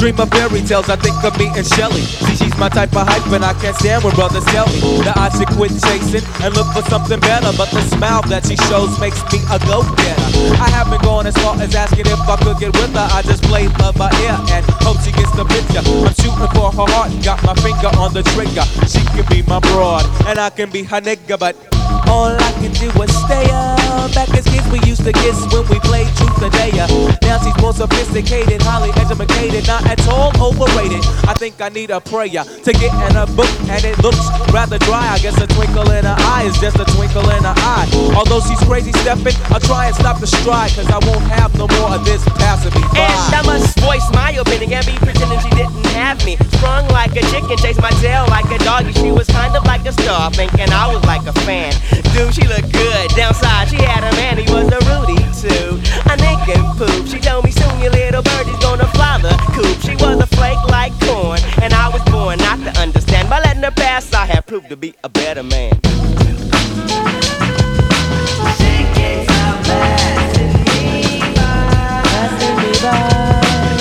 Dream of fairy tales, I think of me and Shelly. See, she's my type of hype, and I can't stand when brothers tell me that I should quit chasing and look for something better. But the smile that she shows makes me a go-getter. I haven't gone as far as asking if I could get with her. I just play love by ear and hope she gets the picture. I'm shooting for her heart, got my finger on the trigger. She can be my broad, and I can be her nigga, but all I can do is stay up. Back as kids we used to kiss when we played truth or dare. Now she's more sophisticated, highly educated, not at all overrated. I think I need a prayer to get in a book, and it looks rather dry. I guess a twinkle in her eye is just a twinkle in her eye. Although she's crazy stepping, I'll try and stop the stride, cause I won't have no more of this passing me by. And I must voice my opinion and be pretending she didn't have me. Sprung like a chicken, chased my tail like a doggy. She was kind of like a star, thinking I was like a fan. Dude, she looked good. Downside, she had a man, he was a Rudy too. A Lincoln poop. She told me soon your little birdie's gonna fly the coop. She was a flake like corn, and I was born not to understand. By letting her pass, I have proved to be a better man. She kicks out passing me by. Passing me by.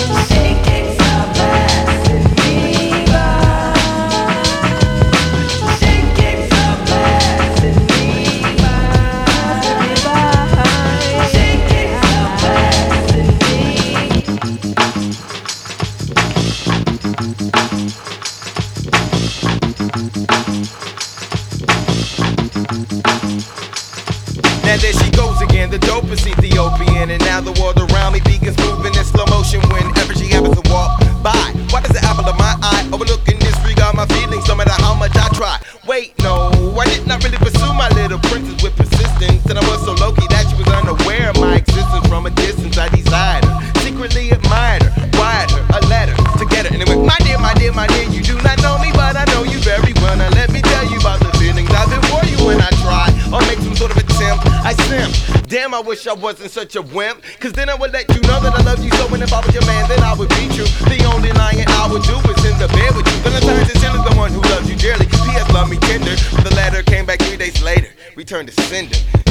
Now there she goes again, the dopest Ethiopian. And now the world around me begins moving in slow motion whenever she happens to walk by. Why does the apple of my eye overlook and disregard my feelings no matter how much I try? Wait, no, I did not really pursue my little princess with persistence. And I was so low-key that she was unaware of my existence. From a distance I desired her, secretly admired her, wired her a letter to get her. And it went, my dear, my dear, my dear, you do not know me, but I know you very well. Now let me tell you about the feelings I've been for you when I try or make some sort of attempt. I simp. Damn, I wish I wasn't such a wimp, cause then I would let you know that I love you so. And if I was your man, then I would be true. The only lying I would do is in the bed with you. Valentine's is still the one who loves you dearly. P.S. love me tender. The letter came back 3 days later, returned to sender.